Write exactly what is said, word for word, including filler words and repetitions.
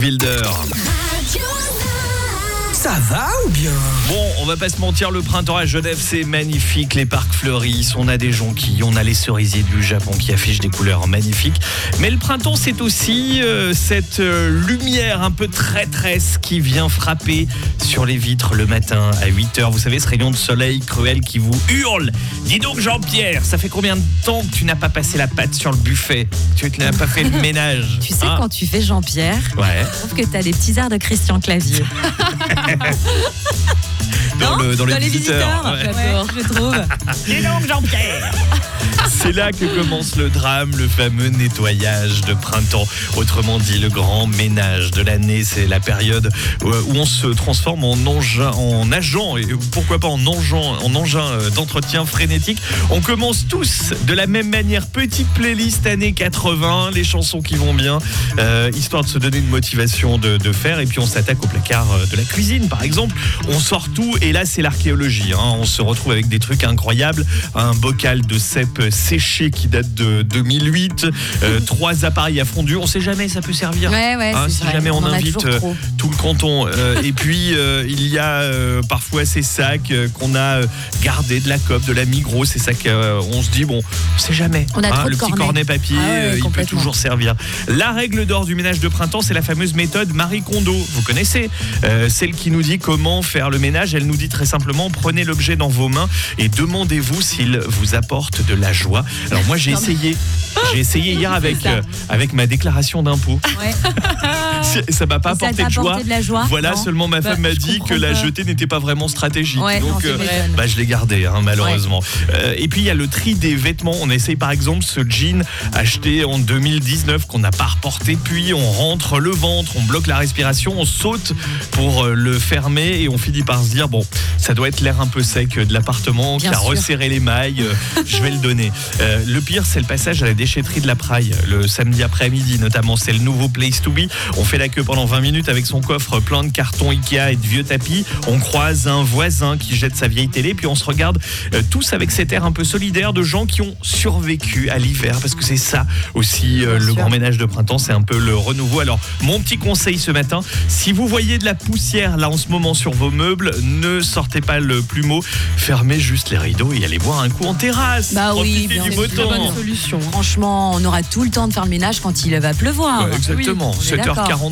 Wilder. Ça va ou bien? Bon, on va pas se mentir, le printemps à Genève, c'est magnifique. Les parcs fleurissent, on a des jonquilles, on a les cerisiers du Japon qui affichent des couleurs magnifiques. Mais le printemps, c'est aussi euh, cette euh, lumière un peu traîtresse qui vient frapper sur les vitres le matin à huit heures. Vous savez, ce rayon de soleil cruel qui vous hurle. Dis donc, Jean-Pierre, ça fait combien de temps que tu n'as pas passé la patte sur le buffet? Tu n'as pas fait le ménage? Tu sais, hein? quand tu fais Jean-Pierre, Ouais. je trouve que tu as des petits airs de Christian Clavier. Dans, Non le, dans, Dans les, les visiteurs. visiteurs, ouais. j'adore, je trouve. Dis donc, Jean-Pierre. C'est là que commence le drame, le fameux nettoyage de printemps. Autrement dit, le grand ménage de l'année. C'est la période où on se transforme en engin, en agent, et pourquoi pas en engin, en engin d'entretien frénétique. On commence tous de la même manière. Petite playlist années quatre-vingts, les chansons qui vont bien, euh, histoire de se donner une motivation de, de faire. Et puis on s'attaque au placard de la cuisine, par exemple. On sort tout, et là c'est l'archéologie. Hein. On se retrouve avec des trucs incroyables. Un bocal de cèpe séché qui date de deux mille huit, euh, trois appareils à fondu. On sait jamais, ça peut servir. Ouais, ouais, Hein, c'est si vrai. jamais on, en a invite toujours euh, trop. tout le canton. Euh, et puis euh, il y a euh, parfois ces sacs euh, qu'on a euh, gardés de la COP, de la Migros, ces sacs, euh, on se dit bon, on sait jamais. On a Hein, trop de le petit cornets. cornet papier, Ah ouais, euh, il peut complètement. toujours servir. La règle d'or du ménage de printemps, c'est la fameuse méthode Marie Kondo. Vous connaissez, euh, celle qui nous dit comment faire le ménage. Elle nous dit très simplement, prenez l'objet dans vos mains et demandez-vous s'il vous apporte de la joie. Alors moi j'ai Non, mais- essayé, j'ai essayé hier avec ça. euh, avec ma déclaration d'impôt. Ouais. Ça m'a pas Et ça apporté t'a de joie. apporté de la joie? Voilà, Non. seulement ma Bah, femme m'a je dit comprends que la pas. jeter n'était pas vraiment stratégique. Ouais, non, Donc, tu euh, m'étonnes. bah, je l'ai gardé, hein, malheureusement. Euh, et puis, il y a le tri des vêtements. On essaye, par exemple, ce jean acheté en deux mille dix-neuf qu'on n'a pas reporté. Puis, on rentre le ventre, on bloque la respiration, on saute pour euh, le fermer et on finit par se dire, bon, ça doit être l'air un peu sec de l'appartement Bien qui a sûr. resserré les mailles. Euh, je vais le donner. Euh, le pire, c'est le passage à la déchetterie de la Praille, le samedi après-midi, notamment. C'est le nouveau place to be. On fait la queue pendant vingt minutes avec son coffre plein de cartons Ikea et de vieux tapis. On croise un voisin qui jette sa vieille télé, puis on se regarde euh, tous avec cet air un peu solidaire de gens qui ont survécu à l'hiver, parce que c'est ça aussi euh, Bien le sûr. grand ménage de printemps, c'est un peu le renouveau. Alors mon petit conseil ce matin, si vous voyez de la poussière là en ce moment sur vos meubles, ne sortez pas le plumeau, fermez juste les rideaux et allez boire un coup en terrasse. Bah oui, Profitez bien du sûr. beau C'est une temps. bonne solution. Franchement, on aura tout le temps de faire le ménage quand il va pleuvoir. Ouais, exactement, Oui, on est sept heures quarante. d'accord.